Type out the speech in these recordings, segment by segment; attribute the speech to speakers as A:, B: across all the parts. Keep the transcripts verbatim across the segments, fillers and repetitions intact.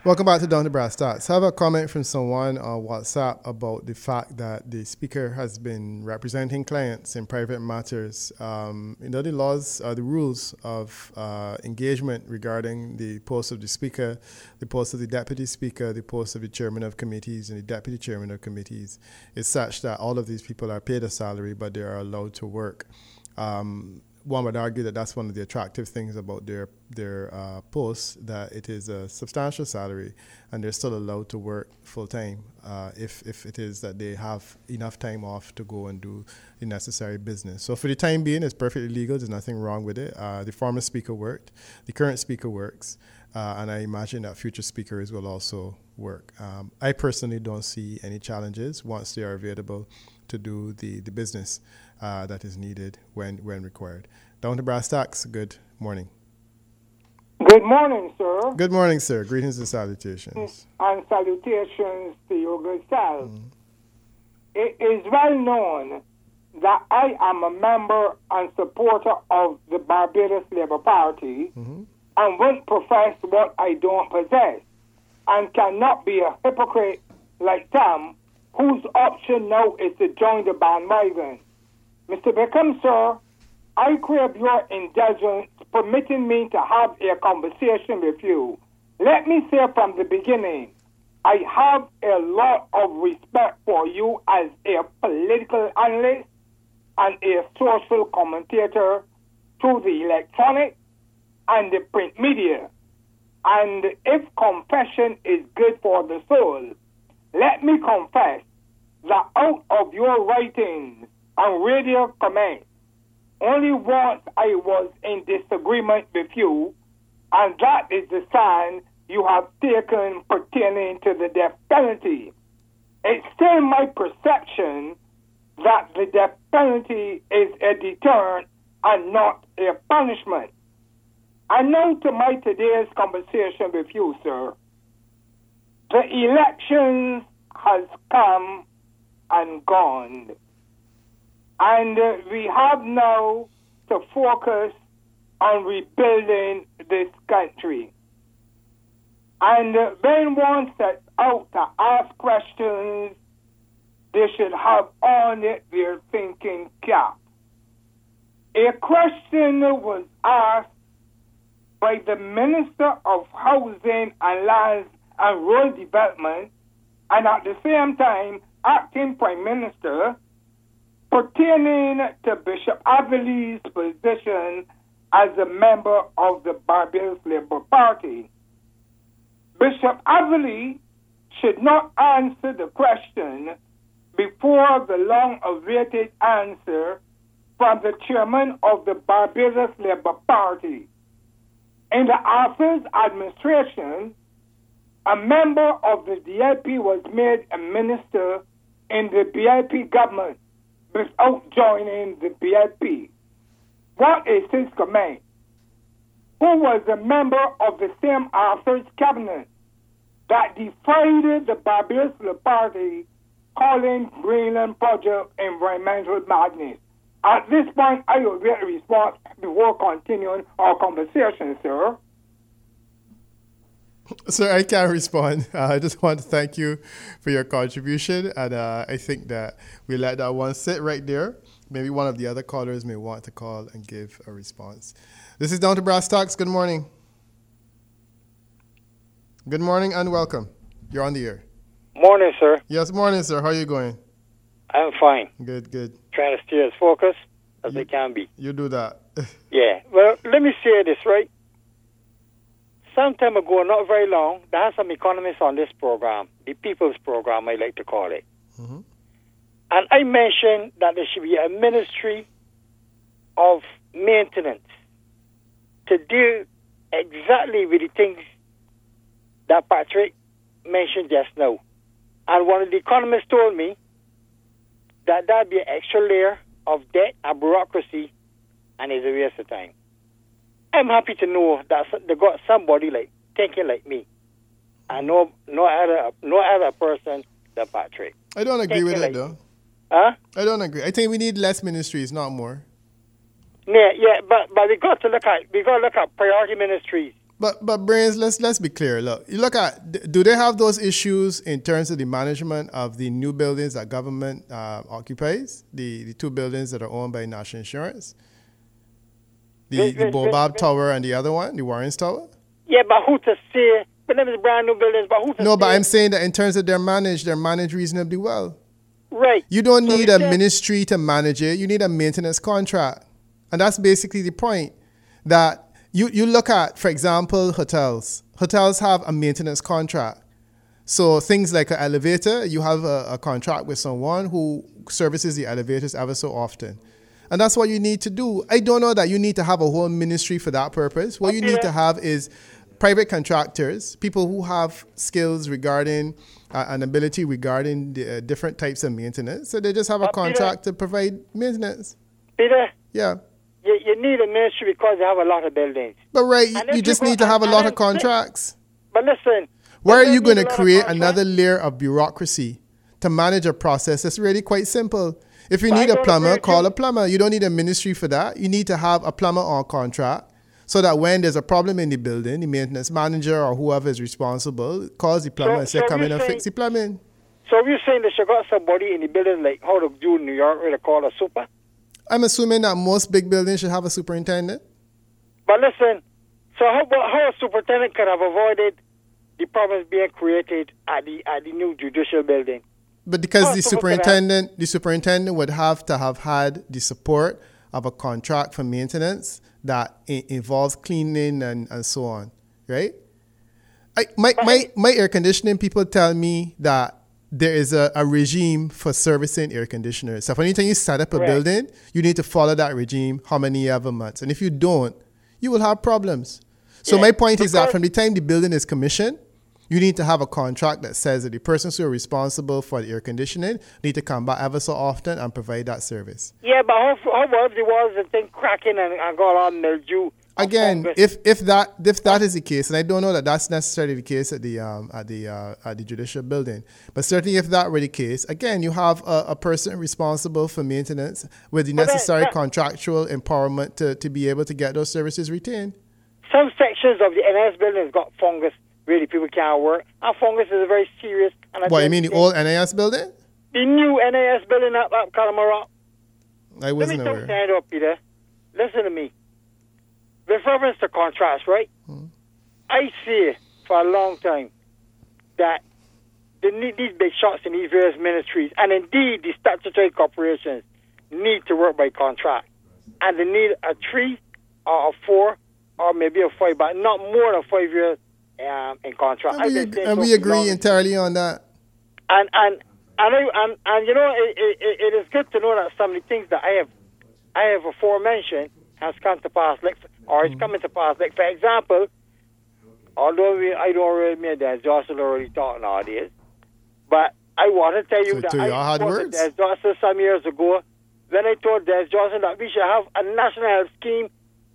A: Welcome back to Down to Brass Tacks. I have a comment from someone on WhatsApp about the fact that the speaker has been representing clients in private matters. Um, you know, the laws, uh, the rules of uh, engagement regarding the post of the speaker, the post of the deputy speaker, the post of the chairman of committees and the deputy chairman of committees is such that all of these people are paid a salary, but they are allowed to work. Um, One would argue that that's one of the attractive things about their their uh, posts, that it is a substantial salary and they're still allowed to work full time uh, if, if it is that they have enough time off to go and do the necessary business. So for the time being, it's perfectly legal. There's nothing wrong with it. Uh, the former speaker worked. The current speaker works. Uh, and I imagine that future speakers will also work. Um, I personally don't see any challenges once they are available to do the, the business uh, that is needed when, when required. Down to Brass Tacks, good morning.
B: Good morning, sir.
A: Good morning, sir. Greetings and salutations.
B: And salutations to your good self.
A: Mm.
B: It is well known that I am a member and supporter of the Barbados Labour Party
A: Mm-hmm.
B: and won't profess what I don't possess, and cannot be a hypocrite like some whose option now is to join the bandwagon. Mister Beckham, sir, I crave your indulgence, permitting me to have a conversation with you. Let me say from the beginning, I have a lot of respect for you as a political analyst and a social commentator through the electronic and the print media. And if confession is good for the soul, let me confess that out of your writings and radio comments, only once I was in disagreement with you, and that is the sign you have taken pertaining to the death penalty. It's still my perception that the death penalty is a deterrent and not a punishment. And now to my today's conversation with you, sir. The elections has come and gone. And uh, we have now to focus on rebuilding this country. And uh, when one sets out to ask questions, they should have on it their thinking cap. A question was asked by the Minister of Housing and Lands and Rural Development, and at the same time, acting Prime Minister, pertaining to Bishop Avili's position as a member of the Barbados Labour Party. Bishop Avili should not answer the question before the long-awaited answer from the chairman of the Barbados Labour Party. In the Arthur's administration, a member of the D L P was made a minister in the B I P government without joining the B I P. What is his comment? Who was a member of the same Arthur's cabinet that defied the Barbados Labour Party, calling Greenland Project environmental madness? At this point, I will get a response before continuing our conversation, sir.
A: Sir, I can't respond. Uh, I just want to thank you for your contribution. And uh, I think that we let that one sit right there. Maybe one of the other callers may want to call and give a response. This is Down to Brass Tacks. Good morning. Good morning and welcome. You're on the air.
C: Morning, sir.
A: Yes, morning, sir. How are you going?
C: I'm fine.
A: Good, good.
C: Trying to stay as focused as
A: you,
C: I can be.
A: You do that.
C: Yeah. Well, let me say this, right? Some time ago, not very long, there are some economists on this program, the People's Program, I like to call it.
A: Mm-hmm.
C: And I mentioned that there should be a ministry of maintenance to deal exactly with the things that Patrick mentioned just now. And one of the economists told me that that would be an extra layer of debt and bureaucracy, and it's a waste of time. I'm happy to know that they got somebody like thinking like me, and no, no other, no other person than Patrick.
A: I don't agree
C: thinking
A: with
C: like
A: it, though.
C: Huh?
A: I don't agree. I think we need less ministries, not more.
C: Yeah, yeah, but but we got to look at we got to look at priority ministries.
A: But but brains, let's let's be clear. Look, you look at, do they have those issues in terms of the management of the new buildings that government uh, occupies? The the two buildings that are owned by National Insurance, the
C: Wait,
A: the
C: wait,
A: Bobab
C: wait,
A: Tower and the other one, the Warrens Tower.
C: Yeah, but who to say? But them is brand new buildings. But who to
A: No,
C: say?
A: but I'm saying that in terms of their managed, they're managed reasonably well.
C: Right.
A: You don't
C: So
A: need
C: we
A: a
C: said-
A: ministry to manage it. You need a maintenance contract. And that's basically the point. That you, you look at, for example, hotels. Hotels have a maintenance contract. So things like an elevator, you have a, a contract with someone who services the elevators ever so often. And that's what you need to do. I don't know that you need to have a whole ministry for that purpose. What you need to have is private contractors, people who have skills regarding uh, an ability regarding the uh, different types of maintenance. So they just have a
C: But Peter-
A: contract to provide maintenance.
C: Peter,
A: Yeah.
C: you, you need a ministry because you have a lot of buildings.
A: But right,
C: And if
A: you
C: you
A: just
C: go-
A: need to have a
C: and-
A: lot
C: and
A: of
C: then-
A: contracts.
C: But listen.
A: Where
C: you
A: are
C: don't
A: you
C: need
A: going
C: a
A: to
C: lot of
A: create
C: contracts.
A: another layer of bureaucracy to manage a process? It's really quite simple. If you
C: But I
A: need a
C: don't
A: plumber,
C: agree with
A: call
C: you.
A: a plumber. You don't need a ministry for that. You need to have a plumber on contract so that when there's a problem in the building, the maintenance manager or whoever is responsible calls the plumber
C: So-
A: and say,
C: so
A: come
C: you're
A: in and
C: saying-
A: fix the plumbing.
C: So you're saying they should got somebody in the building like how to do in New York where they call a super?
A: I'm assuming that most big buildings should have a superintendent.
C: But listen, so how how a superintendent could have avoided the problems being created at the at the new judicial building?
A: But because
C: Oh,
A: the
C: so what could
A: superintendent, the superintendent would have to have had the support of a contract for maintenance that i- involves cleaning and, and so on, right? I, my, my, my air conditioning people tell me that there is a, a regime for servicing air conditioners. So anytime you set up a
C: Correct.
A: building, you need to follow that regime how many ever months. And if you don't, you will have problems. So
C: Yeah,
A: my point is that
C: because-
A: from the time the building is commissioned, you need to have a contract that says that the persons who are responsible for the air conditioning need to come back ever so often and provide that service.
C: Yeah, but how how about if there was a thing cracking and, and got all mildew? or
A: Again,
C: fungus?
A: if if that if that is the case, and I don't know that that's necessarily the case at the um, at the uh, at the judicial building, but certainly if that were the case, again, you have a, a person responsible for maintenance with the
C: But that-
A: necessary
C: that-
A: contractual empowerment to, to be able to get those services retained.
C: some sections of the N S building has got fungus. Really, people can't work. And fungus is a very serious. And a
A: What, you mean the
C: thing.
A: old N A S building?
C: The new N A S building up up Calamara.
A: I
C: Let me
A: wasn't
C: tell
A: aware.
C: stand up, Peter. Listen to me. With reference to contrast, right?
A: Hmm.
C: I see for a long time that the need, these big shots in these various ministries, and indeed the statutory corporations, need to work by contract. And they need a three or a four or maybe a five, but not more than five years um, in contract.
A: And
C: I've
A: we,
C: been saying
A: and
C: so
A: we
C: for
A: agree
C: long.
A: entirely on that.
C: And and and I, and, and you know it, it, it is good to know that some of the things that I have I have aforementioned has come to pass, like or is coming to pass. Like for example, although we, I don't really mean that Johnson already talking nowadays, but I want to tell you
A: So
C: that
A: to
C: I
A: y'all had
C: spoke to
A: words?
C: Des Johnson some years ago when I told Des Johnson that we should have a national health scheme,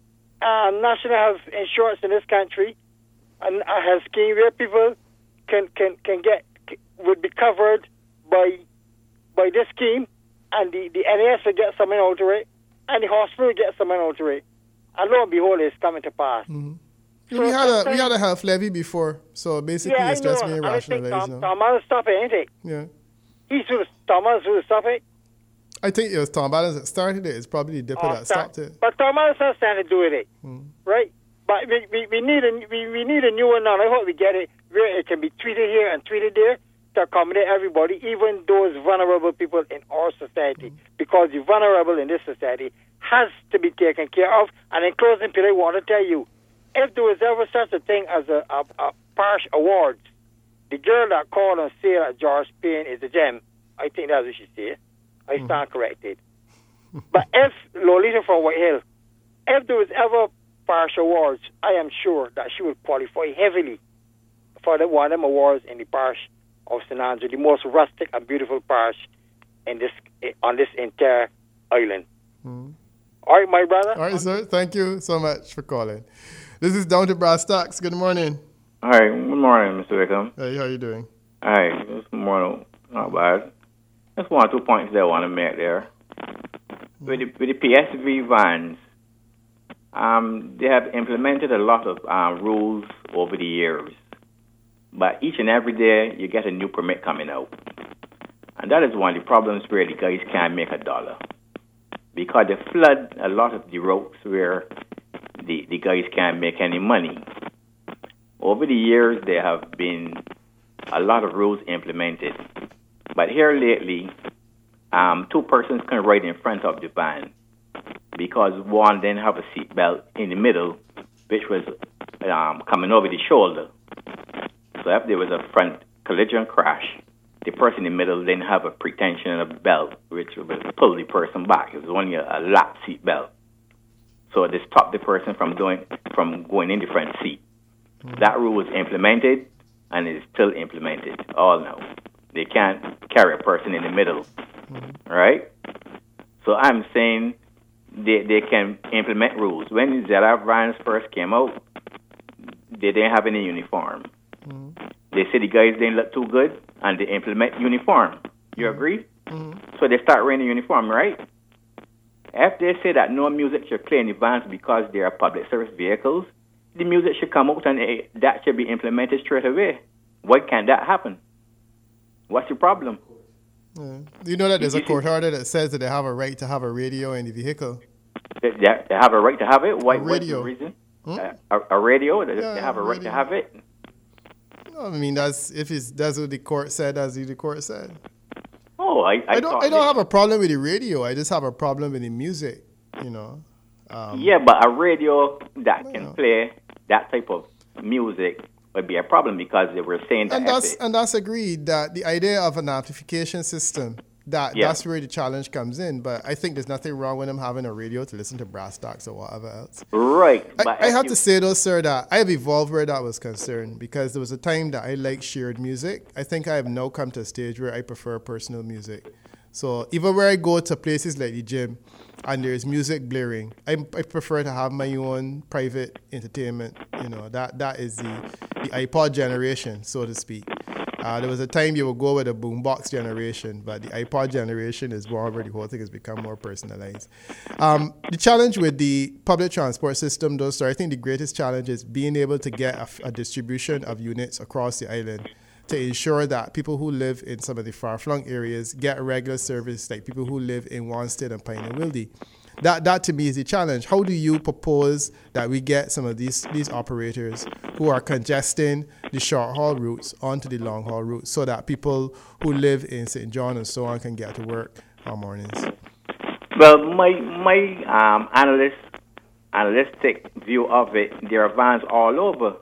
C: uh, national health insurance in this country, and a health scheme where people can can can get would be covered by by this scheme, and the, the N A S will get something out of it, and the hospital will get something out of it. And lo and behold, it's coming to pass.
A: Mm-hmm.
C: So
A: we had a we
C: sometimes-
A: had a health levy before, so basically
C: Yeah, I
A: it's
C: know.
A: just me
C: And I think
A: rationalizing.
C: Tom, Tom Allen stop it, ain't it?
A: Yeah,
C: He should have, Tom Allen should have stopped it.
A: I think it was Tom Balance that started it. It's probably the dipper
C: Oh,
A: that
C: stop-
A: stopped it.
C: But Tom Allen has something to do with it,
A: Mm.
C: right? But we, we, we need a we, we need a new one now. I hope we get it where it can be treated here and treated there to accommodate everybody, even those vulnerable people in our society,
A: Mm.
C: because the vulnerable in this society has to be taken care of. And in closing, Peter, I want to tell you, if there was ever such a thing as a, a, a Parish Awards, the girl that called and said that George Payne is a gem, I think that's what she said. I
A: Mm.
C: stand corrected. But if Lolita from White Hill, if there was ever Parish Awards, I am sure that she would qualify heavily for the, one of them awards in the parish of Saint Andrew, the most rustic and beautiful parish in this on this entire island.
A: Mm.
C: All right, my brother.
A: All right, sir. Thank you so much for calling. This is Down to Brass Tacks. Good morning.
D: Hi, good morning, Mister Wickham.
A: Hey, how you doing?
D: Hi, this morning, not bad. Just one or two points that I want to make there. With the, with the P S V vans, Um, they have implemented a lot of uh, rules over the years, but each and every day you get a new permit coming out. And that is one of the problems where the guys can't make a dollar, because they flood a lot of the roads where the, the guys can't make any money. Over the years, there have been a lot of rules implemented. But here lately, um, two persons can ride in front of the van because one didn't have a seat belt in the middle, which was um, coming over the shoulder. So if there was a front collision crash, the person in the middle didn't have a pretension of a belt, which would pull the person back. It was only a, a lap seat belt. So they stopped the person from doing from going in the front seat. Mm-hmm. That rule was implemented and is still implemented all now. They can't carry a person in the middle, mm-hmm. right? So I'm saying they they can implement rules. When the Zeta vans first came out, they didn't have any uniform. Mm-hmm. They said the guys didn't look too good, and they implement uniform. You agree? Mm-hmm. So they start wearing the uniform, right? If they say that no music should play in the vans because they are public service vehicles, the music should come out and it, that should be implemented straight away. Why can't that happen? What's the problem?
A: Yeah. You know that there's a court order that says that they have a right to have a radio in the vehicle.
D: They, they have a right to have it? Why,
A: a radio.
D: What's the reason?
A: Hmm?
D: A, a radio? They,
A: yeah,
D: they have a right
A: radio.
D: to have it?
A: No, I mean, that's if it's that's what the court said. That's what the court said.
D: Oh, I, I,
A: I don't. I don't have a problem with the radio. I just have a problem with the music. You know. Um,
D: yeah, but a radio that can
A: know.
D: play that type of music would be a problem because they were saying that.
A: And that's and that's agreed that the idea of an amplification system. That
D: yeah.
A: that's where the challenge comes in. But I think there's nothing wrong with them having a radio to listen to brass stocks or whatever else.
D: Right.
A: I,
D: but
A: I have
D: you...
A: to say though, sir, that I have evolved where that was concerned because there was a time that I liked shared music. I think I have now come to a stage where I prefer personal music. So even where I go to places like the gym and there's music blaring, I, I prefer to have my own private entertainment. You know, that that is the, the iPod generation, so to speak. Uh, there was a time you would go with a boombox generation, but the iPod generation is more where the whole thing has become more personalized. Um, the challenge with the public transport system, though, sir, I think the greatest challenge is being able to get a, a distribution of units across the island to ensure that people who live in some of the far-flung areas get regular service like people who live in Wanstead and Pine and Wildy. That, that to me is the challenge. How do you propose that we get some of these, these operators who are congesting the short-haul routes onto the long-haul routes so that people who live in Saint John and so on can get to work on mornings?
D: Well, my my um, analyst, analytic view of it, there are vans all over.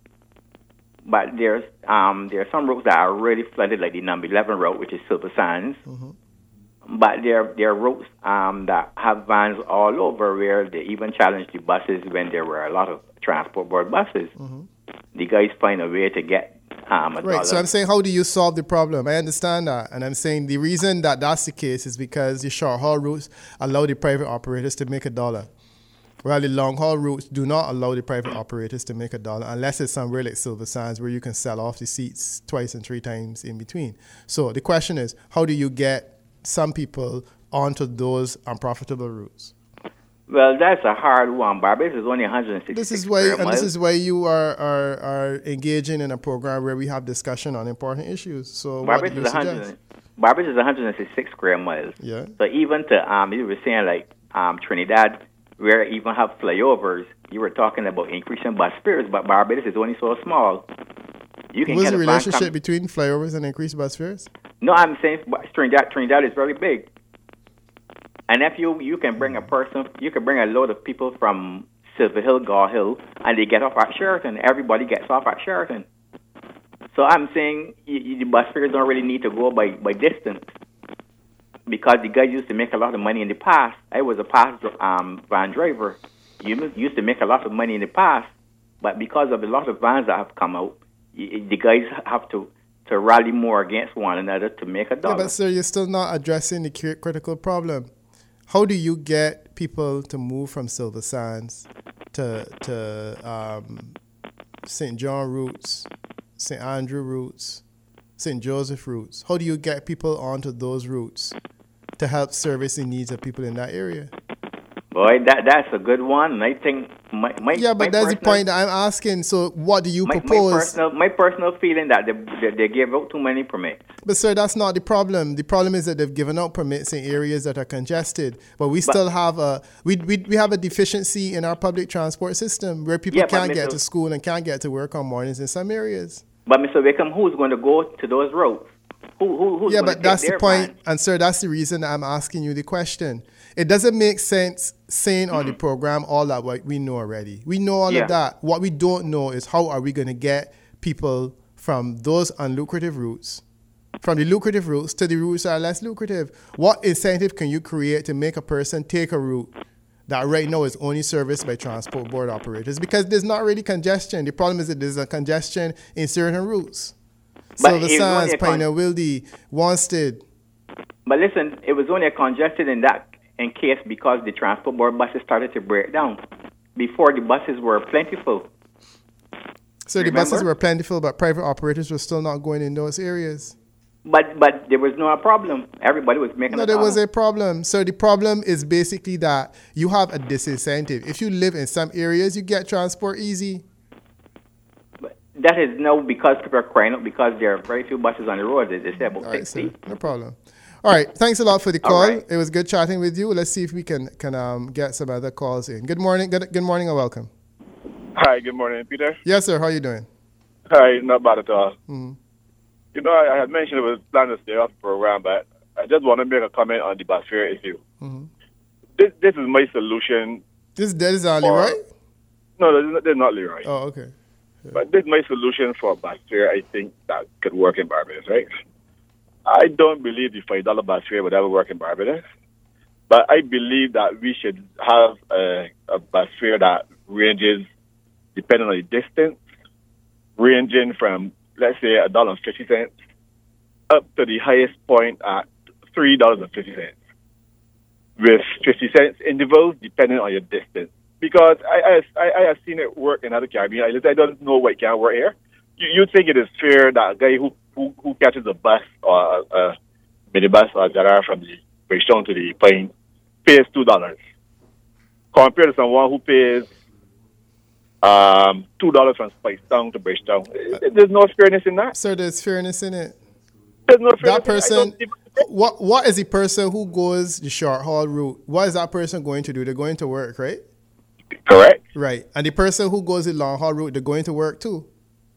D: But there's um, there are some routes that are really flooded, like the number eleven route, which is Silver Sands. Mm-hmm. But there, there are routes um, that have vans all over where they even challenge the buses when there were a lot of transport board buses. Mm-hmm. The guys find a way to get um, a
A: Right,
D: dollar.
A: So I'm saying, how do you solve the problem? I understand that. And I'm saying the reason that that's the case is because the short-haul routes allow the private operators to make a dollar. While the long-haul routes do not allow the private operators to make a dollar unless it's somewhere like Silver Sands where you can sell off the seats twice and three times in between. So the question is, how do you get some people onto those unprofitable routes?
D: Well, that's a hard one. Barbados is only one hundred sixty-six
A: This is why,
D: square
A: and
D: miles.
A: this is why you are, are are engaging in a program where we have discussion on important issues. So,
D: Barbados
A: what do you
D: is one
A: suggest?
D: hundred. Barbados is one hundred sixty-six square miles.
A: Yeah.
D: So even to um, you were saying like um, Trinidad, where even have flyovers, you were talking about increasing bus fares, but Barbados is only so small. You can
A: What's
D: get
A: the
D: a van
A: relationship
D: com-
A: between flyovers and increased bus fares?
D: No, I'm saying Trinidad, Trinidad is very big. And if you you can bring a person, you can bring a load of people from Silver Hill, Gaw Hill, and they get off at Sheraton. Everybody gets off at Sheraton. So I'm saying you, you, the bus fares don't really need to go by, by distance because the guys used to make a lot of money in the past. I was a past um, van driver. You used to make a lot of money in the past, but because of a lot of vans that have come out, you, the guys have to to rally more against one another to make a dollar.
A: Yeah, but sir, you're still not addressing the cri- critical problem. How do you get people to move from Silver Sands to to um, Saint John routes, Saint Andrew routes, Saint Joseph routes? How do you get people onto those routes to help service the needs of people in that area?
D: Boy, that that's a good one. And I think my, my
A: yeah, but
D: my
A: that's
D: personal,
A: the point that I'm asking. So, what do you
D: my,
A: propose?
D: My personal, my personal feeling that they, they, they gave out too many permits.
A: But sir, that's not the problem. The problem is that they've given out permits in areas that are congested, but we but, still have a we, we we have a deficiency in our public transport system where people yeah, can't get to school and can't get to work on mornings in some areas.
D: But Mister Wickham, who's going to go to those roads? Who, who, who's
A: yeah,
D: going
A: but
D: to
A: that's
D: take
A: the
D: their
A: point,
D: van?
A: And sir, that's the reason that I'm asking you the question. It doesn't make sense saying on the program all that what we know already. We know all
D: yeah.
A: of that. What we don't know is how are we going to get people from those unlucrative routes, from the lucrative routes to the routes that are less lucrative. What incentive can you create to make a person take a route that right now is only serviced by transport board operators? Because there's not really congestion. The problem is that there's a congestion in certain routes. Silver Sands, Pioneer Wilde, Wanstead.
D: But listen, it was only a congested in that in case because the transport board buses started to break down. Before, the buses were plentiful.
A: So the buses were plentiful, but private operators were still not going in those areas.
D: But but there was no problem. Everybody was making.
A: No, there was a problem. So the problem is basically that you have a disincentive. If you live in some areas, you get transport easy.
D: But that is no because people are crying out because there are very few buses on the road. They say about sixty.
A: Right, no problem. All right. Thanks a lot for the call.
D: Right.
A: It was good chatting with you. Let's see if we can can um, get some other calls in. Good morning. Good, good morning and welcome.
E: Hi. Good morning, Peter.
A: Yes, sir. How are you doing?
E: Hi. Not bad at all.
A: Mm-hmm.
E: You know, I, I had mentioned it was planned to stay off the program, but I just want to make a comment on the bus fare issue.
A: Mm-hmm.
E: This this is my solution.
A: This that is Ali, right?
E: No, they're not Leroy.
A: Oh, okay. Yeah.
E: But this is my solution for bus fare. I think that could work in Barbados, right? I don't believe the five dollar bus fare would ever work in Barbados, but I believe that we should have a, a bus fare that ranges, depending on the distance, ranging from, let's say, a dollar and fifty cents up to the highest point at three dollars and fifty cents, with fifty cents intervals depending on your distance. Because I I, I have seen it work in other Caribbean islands. I don't know why it can't work here. You you think it is fair that a guy who who, who catches a bus or a, a minibus or Garage from the Bridgetown to the Pine pays two dollars compared to someone who pays Um, two dollars from Spicetown to Bridgetown. There's no fairness in that.
A: Sir, there's fairness in it.
E: There's no fairness.
A: That person, what what is the person who goes the short haul route? What is that person going to do? They're going to work, right?
E: Correct.
A: Right. And the person who goes the long haul route, they're going to work too.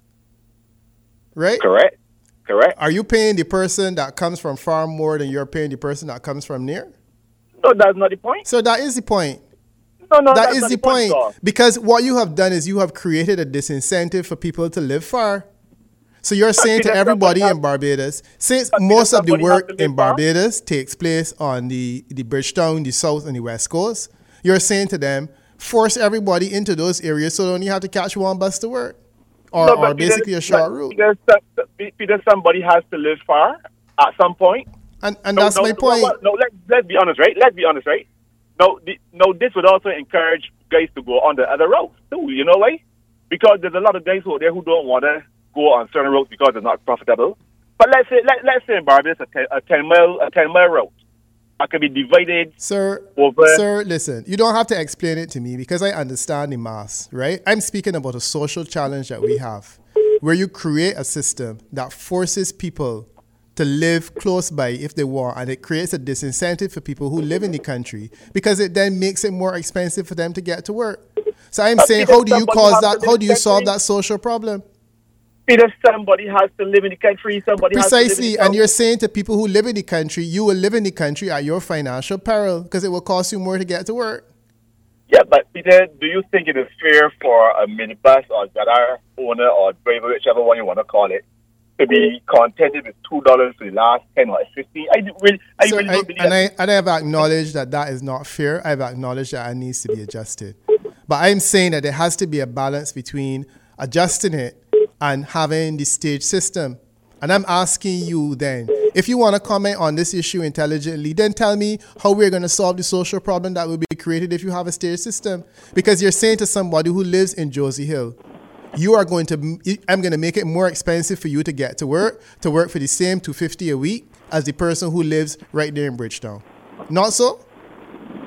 A: Right?
E: Correct. Correct.
A: Are you paying the person that comes from far more than you're paying the person that comes from near?
E: No, that's not the point.
A: So that is the point.
E: No, no,
A: that
E: that's
A: is
E: not
A: the
E: the point.
A: point. Because what you have done is you have created a disincentive for people to live far. So you're saying to everybody in Barbados, since most of the work in Barbados takes place on the, the Bridgetown, the South, and the West Coast, you're saying to them, force everybody into those areas so they only have to catch one bus to work. Or,
E: no,
A: or basically a short route.
E: Because somebody has to live far at some point.
A: And, and
E: no,
A: that's
E: no,
A: my
E: no,
A: point.
E: No, no, let's, let's be honest, right? Let's be honest, right? No, the, no, this would also encourage guys to go on the other roads too. You know why? Because there's a lot of guys out there who don't want to go on certain roads because they're not profitable. But let's say, let, let's say in Barbados, a ten, a ten mile, a ten mile route, that can be divided.
A: Sir,
E: over.
A: Sir, listen, you don't have to explain it to me because I understand the mass, right? I'm speaking about a social challenge that we have, where you create a system that forces people to live close by if they want, and it creates a disincentive for people who live in the country because it then makes it more expensive for them to get to work. So I'm
E: but
A: saying, how do you cause that? How do you solve that social problem?
E: Because somebody has to live in the country, somebody
A: Precisely,
E: has to live in the
A: and you're saying to people who live in the country, you will live in the country at your financial peril because it will cost you more to get to work.
E: Yeah, but Peter, do you think it is fair for a minibus or Zadar owner or driver, whichever one you want to call it, to be contented with two dollars for the last ten or fifteen? I really, I
A: so
E: really
A: I,
E: don't believe
A: and
E: that.
A: I and I have acknowledged that that is not fair. I've acknowledged that it needs to be adjusted, but I'm saying that there has to be a balance between adjusting it and having the stage system. And I'm asking you then, if you want to comment on this issue intelligently, then tell me how we're going to solve the social problem that will be created if you have a stage system. Because you're saying to somebody who lives in Josie Hill, you are going to, I'm going to make it more expensive for you to get to work, to work for the same two hundred fifty dollars a week as the person who lives right there in Bridgetown. Not so?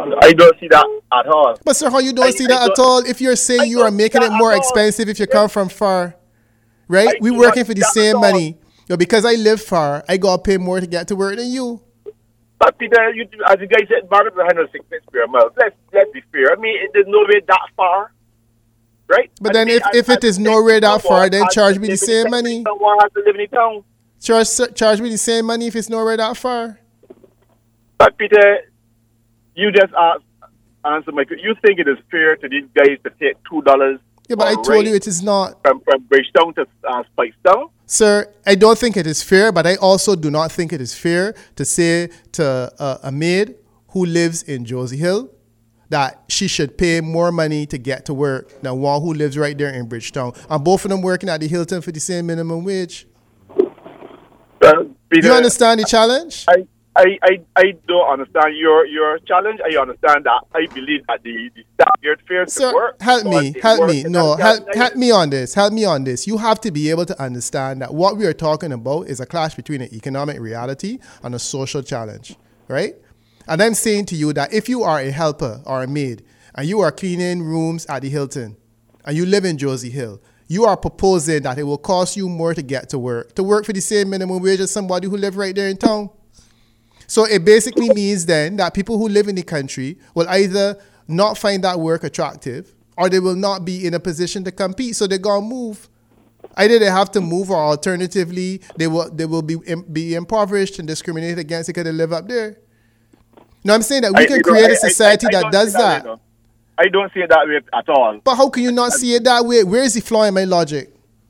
E: I don't see that at all.
A: But sir, how you don't
E: I,
A: see
E: I
A: that
E: don't,
A: at all? If you're saying
E: I
A: you are making it more expensive if you come from far, right?
E: I
A: We
E: do
A: working
E: not
A: for the
E: see that
A: same
E: at
A: money. But because I live far, I gotta pay more to get to work than you.
E: But Peter, you, as the guy said, Barbados one hundred six cents per mile. Let's let's be fair. I mean, there's no way that far, right?
A: But
E: I
A: then
E: mean,
A: if,
E: I,
A: if
E: I,
A: it is
E: I,
A: nowhere that far, then
E: has
A: charge
E: to
A: me the
E: live in
A: same
E: the-
A: money.
E: Someone has to live in the town.
A: Charge charge me the same money if it's nowhere that far.
E: But Peter, you just asked, answer my question. You think it is fair to these guys to take two dollars?
A: Yeah, but I told you it is not.
E: From, from Bridgetown to uh, Spikestown?
A: Sir, I don't think it is fair, but I also do not think it is fair to say to uh, a maid who lives in Josie Hill that she should pay more money to get to work than one who lives right there in Bridgetown. And both of them working at the Hilton for the same minimum wage.
E: Uh, Peter,
A: You understand the challenge?
E: I, I, I, I don't understand your, your challenge. I understand that. I believe that the, the staggered fares
A: Sir,
E: should work.
A: help me,
E: But it
A: help
E: works
A: me.
E: in
A: No,
E: that
A: help,
E: challenge.
A: help me on this. Help me on this. You have to be able to understand that what we are talking about is a clash between an economic reality and a social challenge, right? And I'm saying to you that if you are a helper or a maid and you are cleaning rooms at the Hilton and you live in Josie Hill, you are proposing that it will cost you more to get to work, to work for the same minimum wage as somebody who lives right there in town. So it basically means then that people who live in the country will either not find that work attractive or they will not be in a position to compete. So they're going to move. Either they have to move or alternatively they will they will be be impoverished and discriminated against because they live up there. Now I'm saying that we
E: I-
A: can
E: you know,
A: create
E: I-
A: a society
E: I- I
A: that
E: don't
A: does
E: see that
A: that.
E: way, no. I don't see it that way at all.
A: But how can you not see it that way? Where is the flaw in my logic?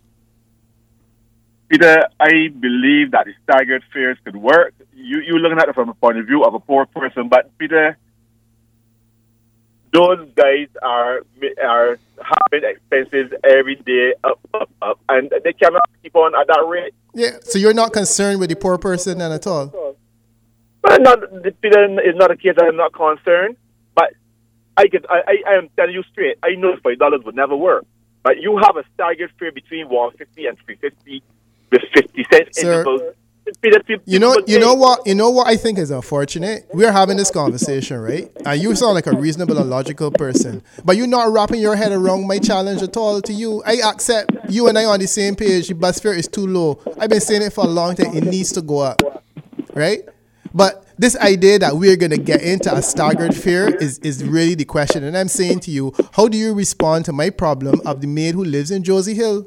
E: Peter, I believe that the staggered fares could work. You, you're looking at it from a point of view of a poor person, but Peter, those guys are are having expenses every day up, up, up, and they cannot keep on at that rate.
A: Yeah. So you're not concerned with the poor person then at all?
E: But not, Peter, is not a case that I'm not concerned, but I can I, I, I am telling you straight, I know five dollars would never work. But you have a staggered fare between one fifty and three fifty with fifty cent
A: Sir,
E: intervals. Peter, people,
A: You know,
E: people
A: you know
E: think-
A: what, you know what I think is unfortunate. We're having this conversation, right? And you sound like a reasonable and logical person, but you're not wrapping your head around my challenge at all. To you, I accept you and I on the same page. The bus fare is too low. I've been saying it for a long time. It needs to go up, right? But this idea that we're gonna get into a staggered fare is is really the question. And I'm saying to you, how do you respond to my problem of the maid who lives in Josie Hill?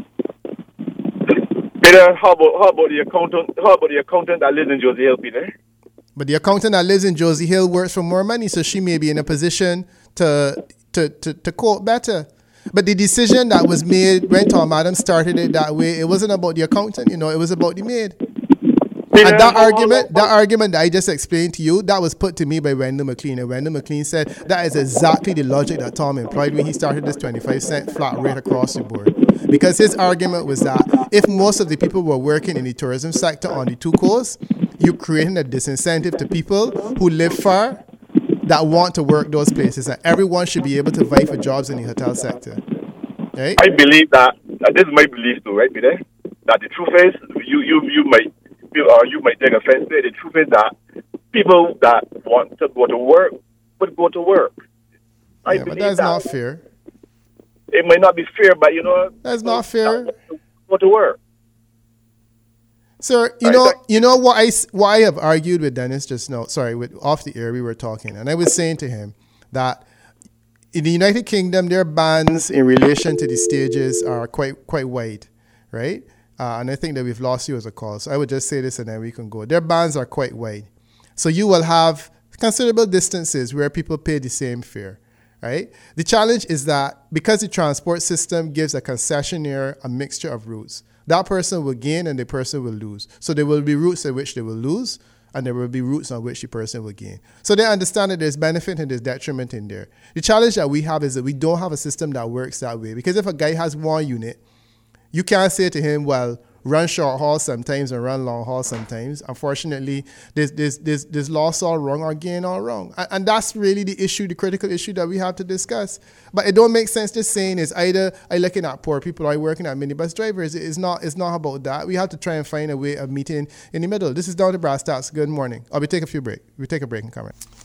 E: Peter, how about how about the accountant? How about the accountant that lives in Josie Hill, Peter?
A: But the accountant that lives in Josie Hill works for more money, so she may be in a position to to to, to quote better. But the decision that was made when Tom Adams started it that way, it wasn't about the accountant, you know, it was about the maid.
E: Peter,
A: And that
E: how-
A: argument,
E: how-
A: that argument that I just explained to you, that was put to me by Wendell McLean. And Wendell McLean said that is exactly the logic that Tom employed when he started this twenty-five cent flat rate across the board. Because his argument was that if most of the people were working in the tourism sector on the two coasts, you're creating a disincentive to people who live far that want to work those places. And everyone should be able to vie for jobs in the hotel sector. Right?
E: I believe that, that this is my belief too, right, Peter? That the truth is, you you you might feel or you might take offense to it. The truth is that people that want to go to work would go to work. I
A: Yeah, but
E: believe
A: that's
E: that.
A: not fair.
E: It might not be fair, but you know,
A: That's not fair.
E: Go to work.
A: Sir, you
E: Right,
A: know,
E: that-
A: you know what I s- what I have argued with Dennis just now. Sorry, with off the air we were talking, and I was saying to him that in the United Kingdom their bans in relation to the stages are quite quite wide, right? Uh, and I think that we've lost you as a call. So I would just say this, and then we can go. Their bans are quite wide, so you will have considerable distances where people pay the same fare. Right? The challenge is that because the transport system gives a concessionaire a mixture of routes, that person will gain and the person will lose. So there will be routes in which they will lose, and there will be routes on which the person will gain. So they understand that there's benefit and there's detriment in there. The challenge that we have is that we don't have a system that works that way. Because if a guy has one unit, you can't say to him, well, run short haul sometimes and run long haul sometimes. Unfortunately, there's, there's, there's, there's loss all wrong or gain all wrong. And, and that's really the issue, the critical issue that we have to discuss. But it don't make sense just saying it's either I looking at poor people or I working at minibus drivers. It's not, it's not about that. We have to try and find a way of meeting in the middle. This is Down to Brass Tacks. Good morning. I'll be take a few break. We'll take a break and come right.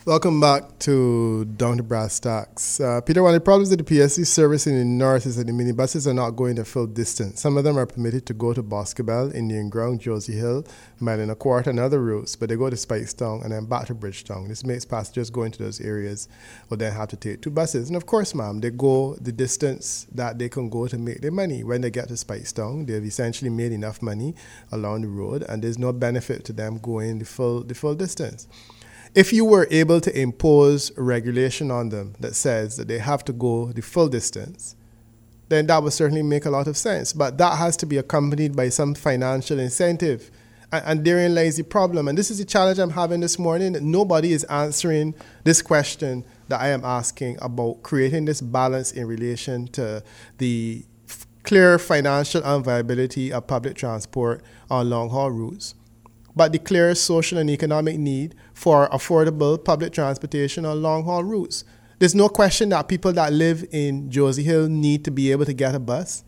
A: Welcome back to Down to Brass Tacks. Uh, Peter, one of the problems with the P S C service in the north is that the minibuses are not going the full distance. Some of them are permitted to go to Boscobel, Indian Ground, Josie Hill, Mile and a Quarter, and other routes, but they go to Spikestown and then back to Bridgetown. This makes passengers going to those areas will then have to take two buses. And of course, ma'am, they go the distance that they can go to make their money. When they get to Spikestown, they've essentially made enough money along the road, and there's no benefit to them going the full the full distance. If you were able to impose a regulation on them that says that they have to go the full distance, then that would certainly make a lot of sense. But that has to be accompanied by some financial incentive. And, and therein lies the problem. And this is the challenge I'm having this morning. Nobody is answering this question that I am asking about creating this balance in relation to the f- clear financial unviability of public transport on long-haul routes, but the clear social and economic need for affordable public transportation on long-haul routes. There's no question that people that live in Josie Hill need to be able to get a bus,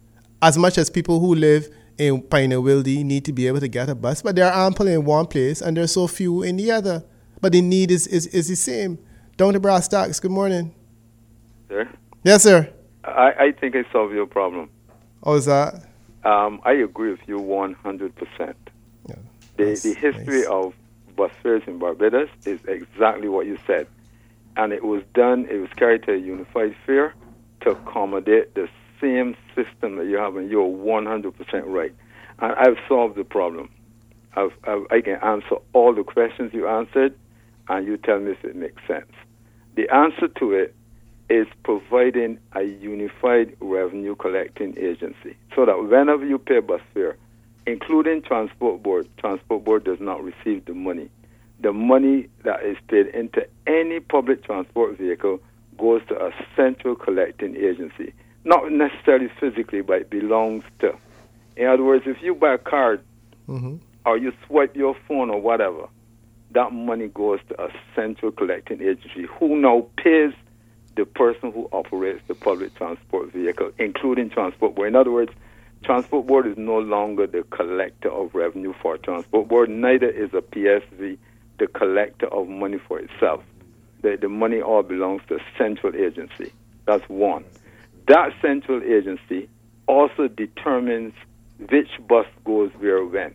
A: as much as people who live in Pioneer Wildy need to be able to get a bus, but they're ample in one place and there's so few in the other. But the need is, is, is the same. Down to Brass Tacks, good morning.
F: Sir?
A: Yes, sir.
F: I, I think I solved your problem.
A: How is that?
F: Um, I agree with you one hundred percent.
A: Yeah.
F: The, the history
A: nice.
F: of bus fares in Barbados is exactly what you said. And it was done, it was carried to a unified fare to accommodate the same system that you have, and you're one hundred percent right. And I've solved the problem. I've, I've, I can answer all the questions you answered, and you tell me if it makes sense. The answer to it is providing a unified revenue collecting agency so that whenever you pay bus fare, including Transport Board, Transport Board does not receive the money. The money that is paid into any public transport vehicle goes to a central collecting agency. Not necessarily physically, but it belongs to. In other words, if you buy a card mm-hmm. or you swipe your phone or whatever, that money goes to a central collecting agency who now pays the person who operates the public transport vehicle, including Transport Board. In other words, Transport Board is no longer the collector of revenue for Transport Board, neither is a P S V the collector of money for itself. The, the money all belongs to a central agency. That's one. That central agency also determines which bus goes where when.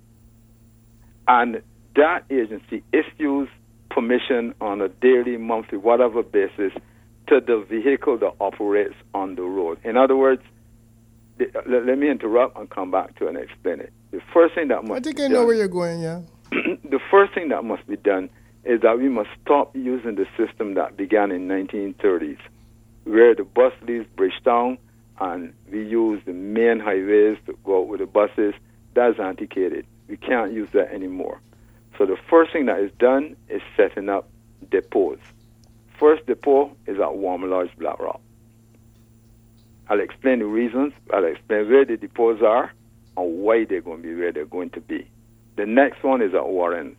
F: And that agency issues permission on a daily, monthly, whatever basis to the vehicle that operates on the road. In other words, the, let, let me interrupt and come back to and explain it. The first thing that must
A: I think
F: be
A: I know
F: done,
A: where you're going, yeah.
F: the first thing that must be done is that we must stop using the system that began in nineteen thirties, where the bus leaves Bridgetown and we use the main highways to go out with the buses. That's antiquated. We can't use that anymore. So the first thing that is done is setting up depots. First depot is at Warmer Lodge, Black Rock. I'll explain the reasons. I'll explain where the depots are and why they're going to be where they're going to be. The next one is at Warrens.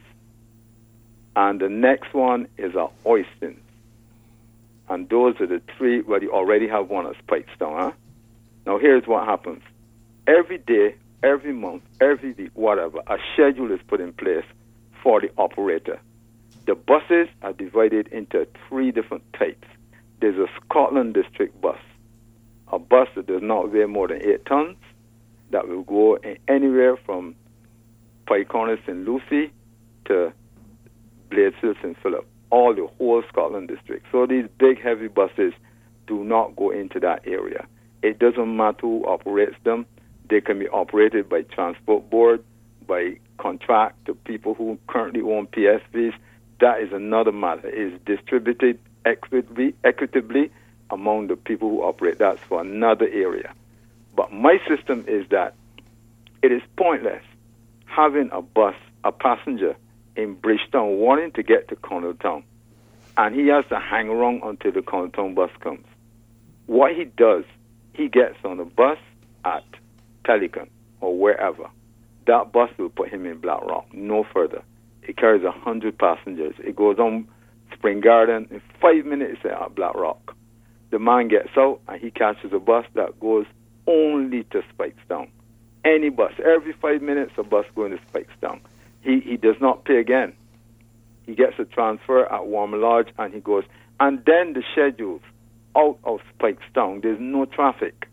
F: And the next one is at Oyston. And those are the three, well, you already have one at Spikestown. Huh? Now, here's what happens. Every day, every month, every week, whatever, a schedule is put in place for the operator. The buses are divided into three different types. There's a Scotland District bus, a bus that does not weigh more than eight tons, that will go in anywhere from Pike Corner, Saint Lucie to Blades Hill, Saint Philip, all the whole Scotland District. So these big, heavy buses do not go into that area. It doesn't matter who operates them. They can be operated by Transport Board, by contract to people who currently own P S Vs. That is another matter. It is distributed equitably, equitably among the people who operate. That's for another area. But my system is that it is pointless having a bus, a passenger in Bridgetown wanting to get to Condelltown, and he has to hang around until the Condelltown bus comes. What he does, he gets on a bus at Pelican or wherever. That bus will put him in Black Rock, no further. It carries one hundred passengers. It goes on Spring Garden. In five minutes, it's at Black Rock. The man gets out, and he catches a bus that goes only to Spikestown. Any bus. Every five minutes, a bus going to Spikestown. He, he does not pay again. he gets a transfer at Warmer Lodge, and he goes. And then the schedules out of Speightstown, there's no traffic.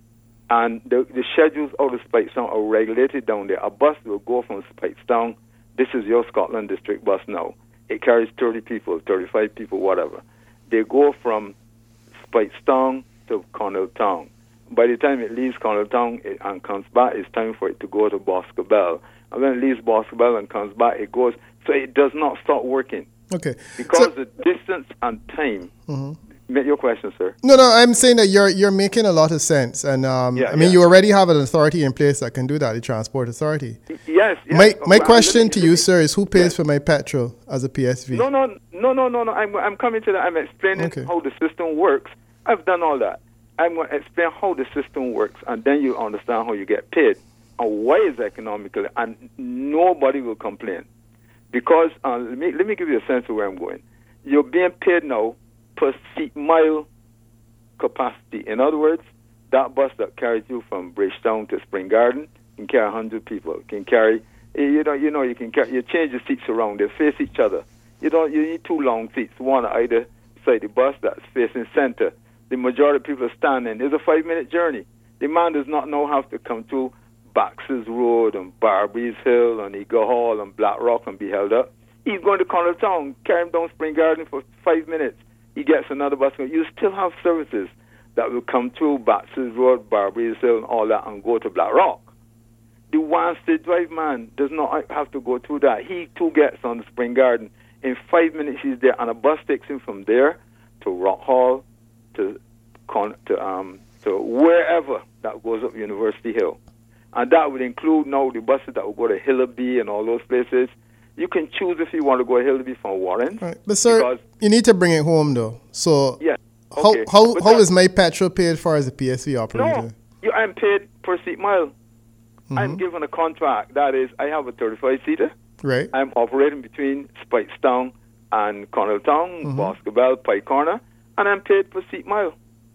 F: And the, the schedules out of Speightstown are regulated down there. A bus will go from Speightstown. This is your Scotland District bus now. It carries thirty people, thirty-five people, whatever. They go from Speightstown to Connelltown. By the time it leaves Connelltown it, and comes back, it's time for it to go to Boscobel. And when it leaves Boscobel and comes back, it goes. So it does not stop working.
A: Okay.
F: Because
A: So-
F: the distance and time.
A: Mm-hmm.
F: Make your question, sir.
A: No, no, I'm saying that you're you're making a lot of sense, and um,
F: Yeah,
A: I mean
F: yeah.
A: you already have an authority in place that can do that, the Transport Authority.
F: Yes. yes.
A: My my
F: Well,
A: question
F: let me-
A: to you, sir, is who pays
F: Yes.
A: for my petrol as a P S V?
F: No, no, no, no, no, no. I'm, I'm coming to that. I'm explaining
A: Okay.
F: how the system works. I've done all that. I'm going to explain how the system works, and then you understand how you get paid and why it's economical, and nobody will complain. Because, uh, let me, let me give you a sense of where I'm going. You're being paid now per seat mile capacity. In other words, that bus that carries you from Bridgetown to Spring Garden can carry one hundred people. It can carry, you know, you know, you can carry, you change the seats around. They face each other. You don't, you need two long seats, one on either side of the bus that's facing center. The majority of people are standing. It's a five-minute journey. The man does not now have to come to Baxter's Road and Barbies Hill and Eagle Hall and Black Rock and be held up. He's going to Connelltown, carry him down Spring Garden for five minutes. He gets another bus. You still have services that will come through Baxter's Road, Barbies Hill, and all that, and go to Black Rock. The one-state drive man does not have to go through that. He too gets on the Spring Garden. In five minutes, he's there, and a bus takes him from there to Rock Hall, to Con- to um to wherever that goes up University Hill, and that would include now the buses that will go to Hillaby and all those places. You can choose if you want to go to Hillaby from Warren.
A: Right. But sir,
F: because-
A: you need to bring it home though. So
F: Yes.
A: how
F: Okay.
A: how
F: But
A: how
F: that-
A: is my petrol paid for as a P S V operator?
F: No, you, I'm paid per seat mile.
A: Mm-hmm.
F: I'm given a contract. That is, I have a thirty-five seater.
A: Right.
F: I'm operating between Speightstown and Connelltown,
A: Mhm.
F: Boscobel, Pike Corner, and I'm paid per seat mile.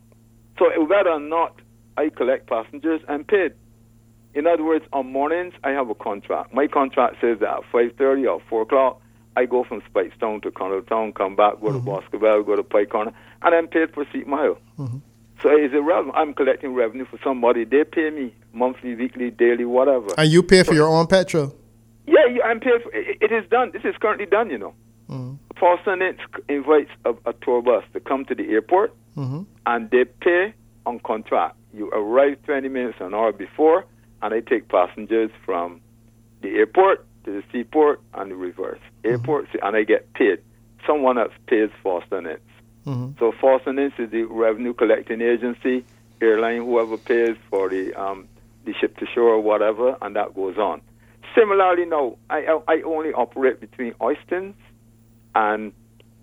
F: So whether or not I collect passengers, I'm paid. In other words, on mornings, I have a contract. My contract says that at five thirty or four o'clock, I go from Speightstown to Connelltown, come back, go
A: Mhm.
F: to Boscobel, go to Pike Corner, and I'm paid per seat mile.
A: Mhm.
F: So it's irrelevant. I'm collecting revenue for somebody. They pay me monthly, weekly, daily, whatever.
A: And you pay for your own petrol.
F: Yeah, you- I'm paid for it. It is done. This is currently done, you know.
A: Mm-hmm.
F: Boston invites a, a tour bus to come to the airport,
A: Mm-hmm.
F: and they pay on contract. You arrive twenty minutes, an hour before, and I take passengers from the airport to the seaport and the reverse. Airport, and I get paid. Someone else pays Fosternets.
A: Mm-hmm.
F: So Fosternets is the revenue collecting agency, airline, whoever pays for the um, the ship to shore or whatever, and that goes on. Similarly, now, I, I only operate between Oistins and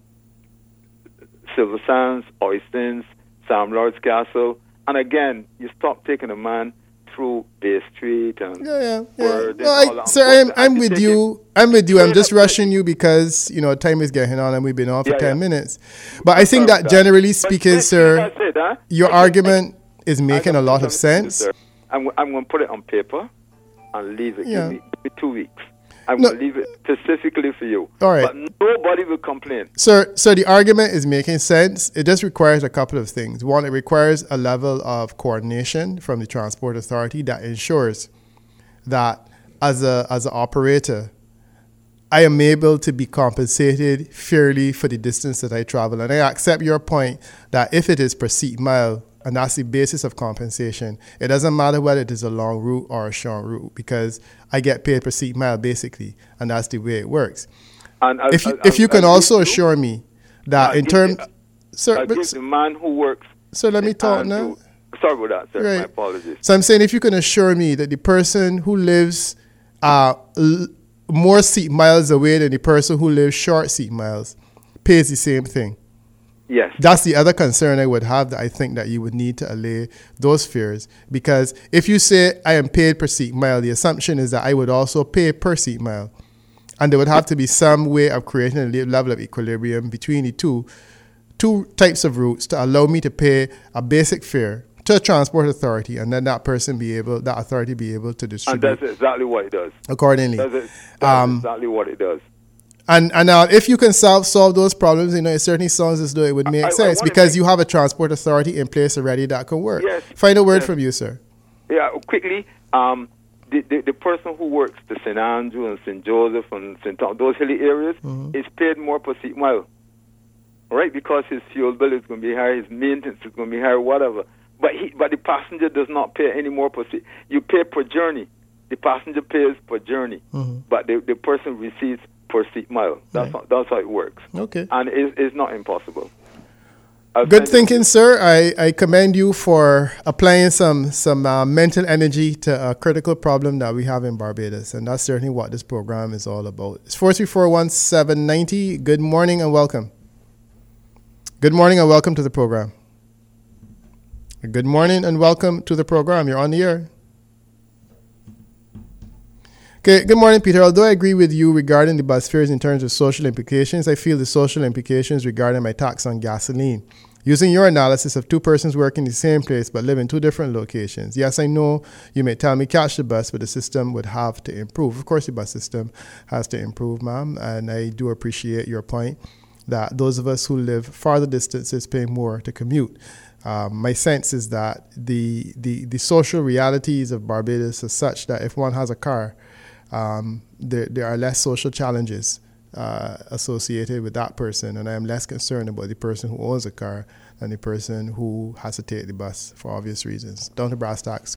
F: Silver Sands, Oistins, Sam Lord's Castle, and again, you stop taking a man through Bay Street and
A: Yeah, yeah, yeah.
F: Word
A: No,
F: and all
A: I,
F: that.
A: sir, I'm, I'm
F: I
A: with
F: take
A: you. I'm with you. I'm
F: straight
A: just
F: up
A: rushing you because, you know, time is getting on and we've been on for
F: Yeah,
A: ten
F: yeah.
A: minutes. But I think that
F: But
A: generally speaking,
F: this-
A: sir,
F: that's it, huh?
A: your
F: Okay.
A: argument is making
F: I
A: a lot of
F: something to do,
A: sense.
F: sir. I'm, I'm going to put it on paper and leave it.
A: Yeah.
F: Give me, give me two weeks. I'm
A: No.
F: going to leave it specifically for you.
A: All right.
F: But nobody will complain.
A: Sir, so the argument is making sense. It just requires a couple of things. One, it requires a level of coordination from the Transport Authority that ensures that as a as an operator, I am able to be compensated fairly for the distance that I travel. And I accept your point that if it is per seat mile, and that's the basis of compensation, it doesn't matter whether it is a long route or a short route because I get paid per seat mile basically, and that's the way it works.
F: And I,
A: If you,
F: I,
A: if you
F: I,
A: can
F: I
A: also
F: give you-
A: assure me that
F: I
A: in
F: give
A: terms,
F: you-
A: sir,
F: I
A: but,
F: give the man who works.
A: sir, let me talk
F: and
A: now.
F: to- Sorry about that, sir. My
A: Right.
F: apologies.
A: So I'm saying if you can assure me that the person who lives uh, l- more seat miles away than the person who lives short seat miles pays the same thing.
F: Yes.
A: That's the other concern I would have, that I think that you would need to allay those fears. Because if you say I am paid per seat mile, the assumption is that I would also pay per seat mile. And there would have to be some way of creating a le- level of equilibrium between the two, two types of routes to allow me to pay a basic fare to a transport authority, and then that person be able, that authority be able to
F: And
A: distribute
F: that's exactly what it does.
A: accordingly.
F: That's, it, that's
A: Um,
F: exactly what it does.
A: And and now, if you can solve solve those problems, you know, it certainly sounds as though it would make
F: I, I
A: sense because make... you have a transport authority in place already that can work.
F: Yes.
A: Final word
F: yes.
A: from you, sir.
F: Yeah, quickly. Um, the, the the person who works the Saint Andrew and Saint Joseph and Saint Tom, those hilly areas, mm-hmm. is paid more per seat mile, right? Because his fuel bill is going to be higher, his maintenance is going to be higher, whatever. But he, but the passenger does not pay any more per seat. You pay per journey. The passenger pays per journey, mm-hmm. but the the person receives per seat mile. That's right. how, that's how it works.
A: Okay.
F: And it, it's not impossible. I'll
A: Good thinking, sir. I, I commend you for applying some some uh, mental energy to a critical problem that we have in Barbados, and that's certainly what this program is all about. It's four three four one seven nine zero. Good morning and welcome. Good morning and welcome to the program. Good morning and welcome to the program. You're on the air. Okay, good morning, Peter. Although I agree with you regarding the bus fares in terms of social implications, I feel the social implications regarding my tax on gasoline. Using your analysis of two persons working in the same place but live in two different locations. Yes, I know you may tell me catch the bus, but the system would have to improve. Of course, the bus system has to improve, ma'am, and I do appreciate your point that those of us who live farther distances pay more to commute. Um, my sense is that the, the, the social realities of Barbados are such that if one has a car, Um, there, there are less social challenges uh, associated with that person, and I am less concerned about the person who owns a car than the person who has to take the bus for obvious reasons. Down to brass tacks.